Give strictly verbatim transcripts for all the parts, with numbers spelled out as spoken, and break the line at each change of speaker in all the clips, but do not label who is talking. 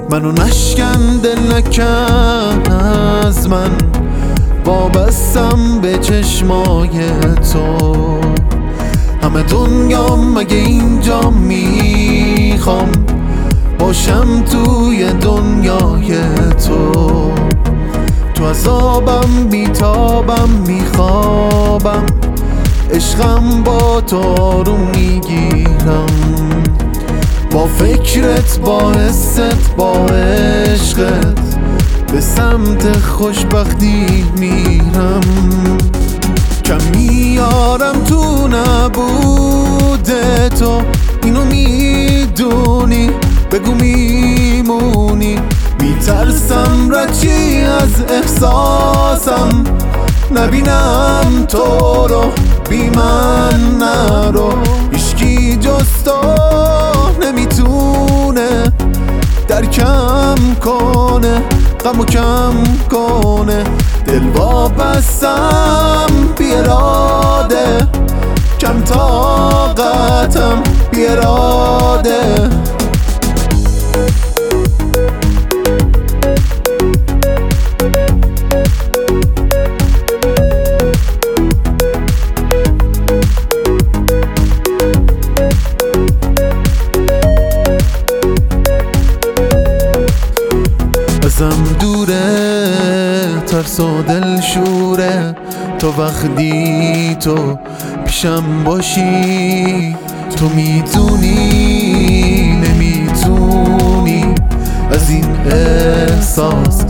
منو نشکن دل نکن از من، وابستم به چشمای تو. همه دنیا مگه اینجا میخوام باشم توی دنیای تو. تو عذابم بیتابم میخوابم، عشقم با تو آروم میگیرم. با فکرت با حست با عشقت به سمت خوشبختی میرم. کم میارم تو نبود تو، اینو میدونی بگو میمونی. میترسم رچی از احساسم، نبینم تو رو بی من نرو. هیچکی جز تو نمیتونه درکم کنه، غمو کم کنه. دل وابستم بی اراده، کم طاقتم بی اراده. ازم دوره ترس و دل شوره، تو وقتی تو پیشم باشی. تو میتونی نمیتونی از این احساس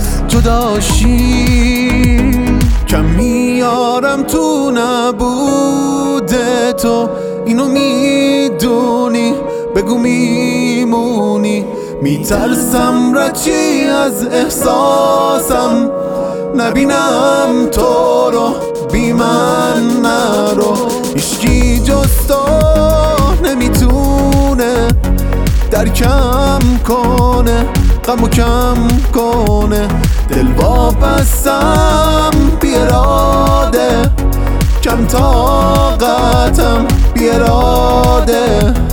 جداشی. کم میارم تو نبود تو، اینو میدونی بگو میمونی. میترسم رچی از احساسم، نبینم تو رو بی من نرو. هیچکی جز تو نمیتونه درکم کنه، غمو کم کنه. دل وابستم بی اراده، کم طاقتم بی اراده.